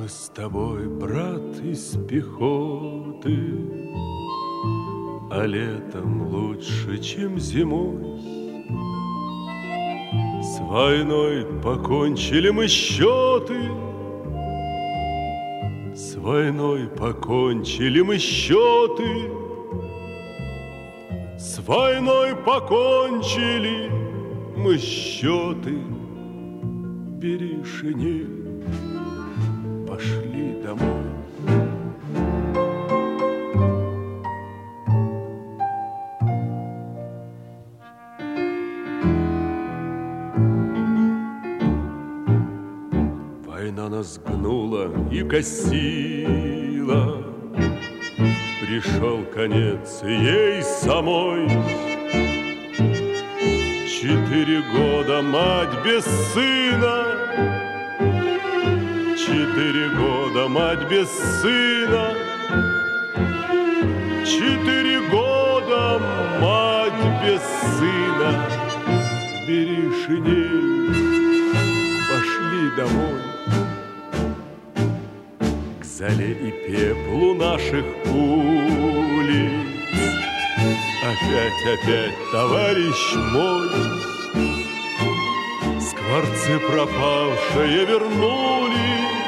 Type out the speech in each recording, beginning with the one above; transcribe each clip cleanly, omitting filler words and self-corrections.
с тобой, брат, из пехоты, а летом лучше, чем зимой. С войной покончили мы счеты, с войной покончили мы счеты, с войной покончили мы счеты. Бери шинель, пошли домой. Война нас гнула и косила, пришел конец ей самой. 4 года мать без сына, 4 года мать без сына, 4 года мать без сына. Бери шинель, пошли домой. К зале и пеплу наших улиц опять, товарищ мой, скворцы пропавшие вернулись,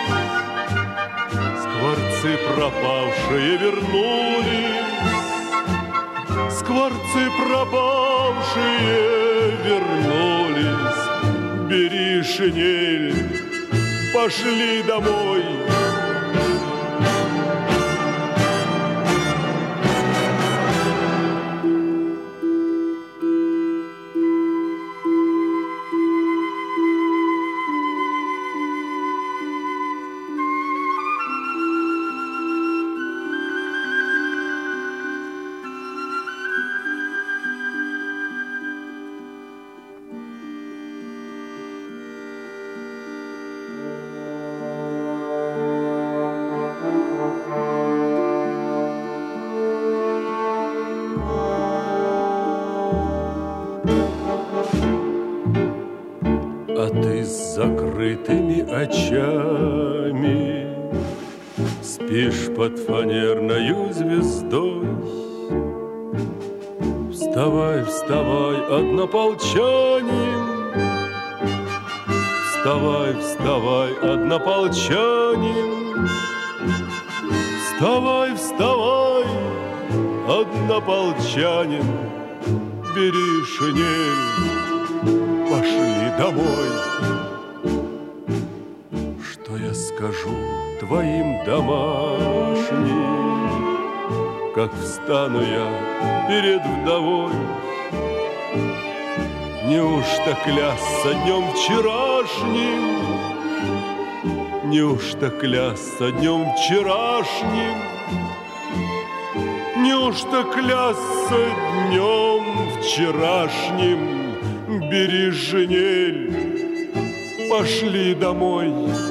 скворцы пропавшие вернулись, скворцы пропавшие вернулись. Бери шинель, пошли домой. А ты с закрытыми очами спишь под фанерною звездой. Вставай, вставай, однополчанин, вставай, вставай, однополчанин, вставай, вставай, однополчанин. Бери шинель, пошли домой. Что я скажу твоим домашним, как встану я перед вдовой? Неужто клясться днем вчерашним, неужто клясться днем вчерашним, неужто клясться днем вчерашним? Бери шинель, пошли домой.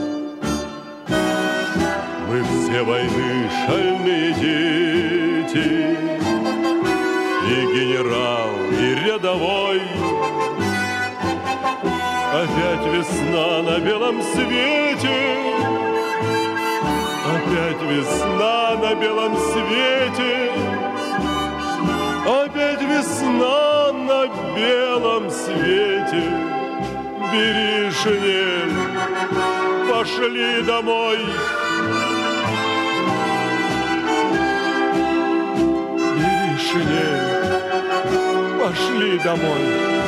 Мы все войны шальные дети, и генерал, и рядовой. Опять весна на белом свете, опять весна на белом свете, опять весна на белом свете. Бери шинель, пошли домой. Бери шинель, пошли домой.